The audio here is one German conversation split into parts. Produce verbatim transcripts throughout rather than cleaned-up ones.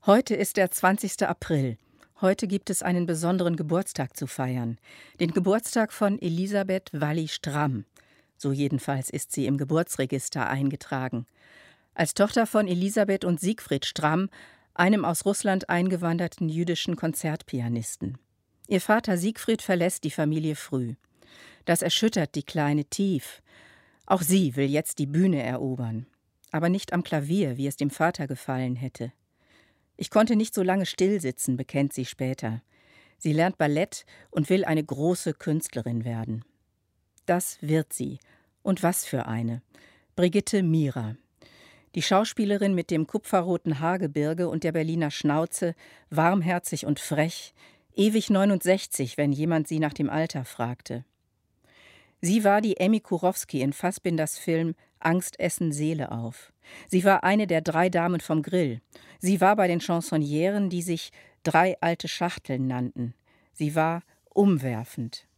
Heute ist der zwanzigste April. Heute gibt es einen besonderen Geburtstag zu feiern. Den Geburtstag von Elisabeth Walli-Stramm. So jedenfalls ist sie im Geburtsregister eingetragen. Als Tochter von Elisabeth und Siegfried Stramm, einem aus Russland eingewanderten jüdischen Konzertpianisten. Ihr Vater Siegfried verlässt die Familie früh. Das erschüttert die Kleine tief. Auch sie will jetzt die Bühne erobern. Aber nicht am Klavier, wie es dem Vater gefallen hätte. Ich konnte nicht so lange stillsitzen, bekennt sie später. Sie lernt Ballett und will eine große Künstlerin werden. Das wird sie. Und was für eine. Brigitte Mira. Die Schauspielerin mit dem kupferroten Haargebirge und der Berliner Schnauze, warmherzig und frech, ewig neunundsechzig, wenn jemand sie nach dem Alter fragte. Sie war die Emmy Kurowski in Fassbinders Film »Angst essen Seele auf«. Sie war eine der drei Damen vom Grill. Sie war bei den Chansonnieren, die sich »drei alte Schachteln« nannten. Sie war umwerfend.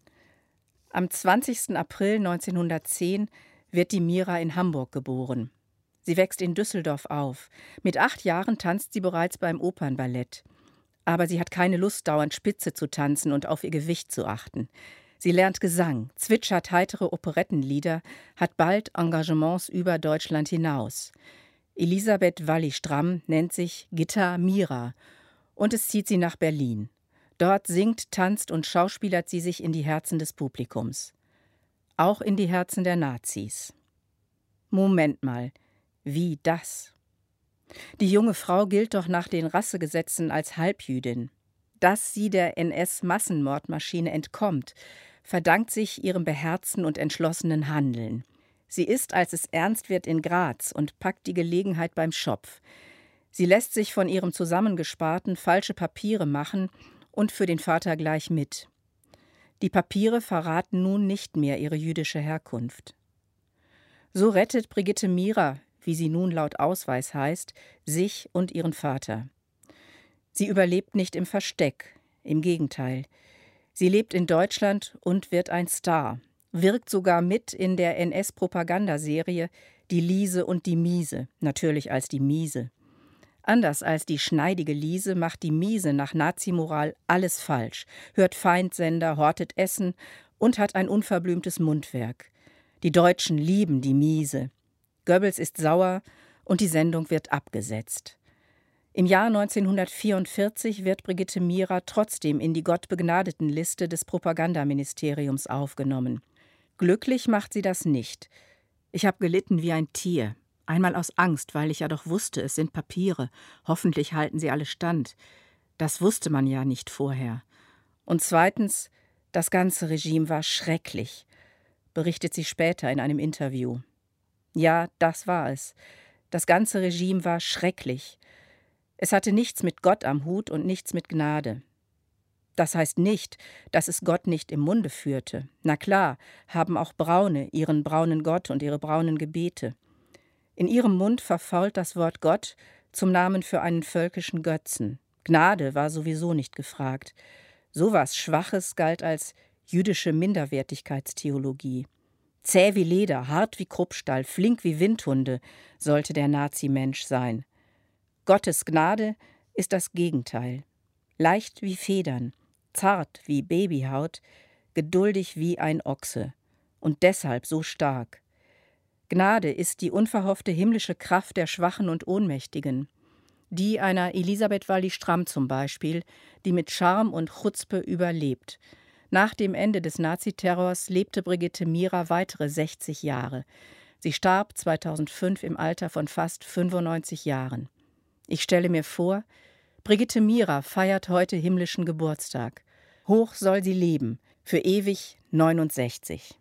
Am zwanzigsten April neunzehnhundertzehn wird die Mira in Hamburg geboren. Sie wächst in Düsseldorf auf. Mit acht Jahren tanzt sie bereits beim Opernballett. Aber sie hat keine Lust, dauernd Spitze zu tanzen und auf ihr Gewicht zu achten. Sie lernt Gesang, zwitschert heitere Operettenlieder, hat bald Engagements über Deutschland hinaus. Elisabeth Walli-Stramm nennt sich Gitta Mira und es zieht sie nach Berlin. Dort singt, tanzt und schauspielert sie sich in die Herzen des Publikums. Auch in die Herzen der Nazis. Moment mal, wie das? Die junge Frau gilt doch nach den Rassegesetzen als Halbjüdin. Dass sie der N S-Massenmordmaschine entkommt, verdankt sich ihrem beherzten und entschlossenen Handeln. Sie ist, als es ernst wird, in Graz und packt die Gelegenheit beim Schopf. Sie lässt sich von ihrem Zusammengesparten falsche Papiere machen und für den Vater gleich mit. Die Papiere verraten nun nicht mehr ihre jüdische Herkunft. So rettet Brigitte Mira, wie sie nun laut Ausweis heißt, sich und ihren Vater. Sie überlebt nicht im Versteck, im Gegenteil. Sie lebt in Deutschland und wird ein Star, wirkt sogar mit in der N S-Propagandaserie Die Liese und die Miese, natürlich als die Miese. Anders als die schneidige Liese macht die Miese nach Nazimoral alles falsch, hört Feindsender, hortet Essen und hat ein unverblümtes Mundwerk. Die Deutschen lieben die Miese. Goebbels ist sauer und die Sendung wird abgesetzt. Im Jahr neunzehnhundertvierundvierzig wird Brigitte Mira trotzdem in die Gottbegnadetenliste des Propagandaministeriums aufgenommen. Glücklich macht sie das nicht. Ich habe gelitten wie ein Tier. Einmal aus Angst, weil ich ja doch wusste, es sind Papiere. Hoffentlich halten sie alle stand. Das wusste man ja nicht vorher. Und zweitens, das ganze Regime war schrecklich, berichtet sie später in einem Interview. Ja, das war es. Das ganze Regime war schrecklich. Es hatte nichts mit Gott am Hut und nichts mit Gnade. Das heißt nicht, dass es Gott nicht im Munde führte. Na klar, haben auch Braune ihren braunen Gott und ihre braunen Gebete. In ihrem Mund verfault das Wort Gott zum Namen für einen völkischen Götzen. Gnade war sowieso nicht gefragt. Sowas Schwaches galt als jüdische Minderwertigkeitstheologie. Zäh wie Leder, hart wie Kruppstall, flink wie Windhunde sollte der Nazimensch sein. Gottes Gnade ist das Gegenteil. Leicht wie Federn, zart wie Babyhaut, geduldig wie ein Ochse und deshalb so stark. Gnade ist die unverhoffte himmlische Kraft der Schwachen und Ohnmächtigen. Die einer Elisabeth Walli-Stramm zum Beispiel, die mit Charme und Chutzpe überlebt. Nach dem Ende des Naziterrors lebte Brigitte Mira weitere sechzig Jahre. Sie starb zweitausendfünf im Alter von fast fünfundneunzig Jahren. Ich stelle mir vor, Brigitte Mira feiert heute himmlischen Geburtstag. Hoch soll sie leben, für ewig neunundsechzig.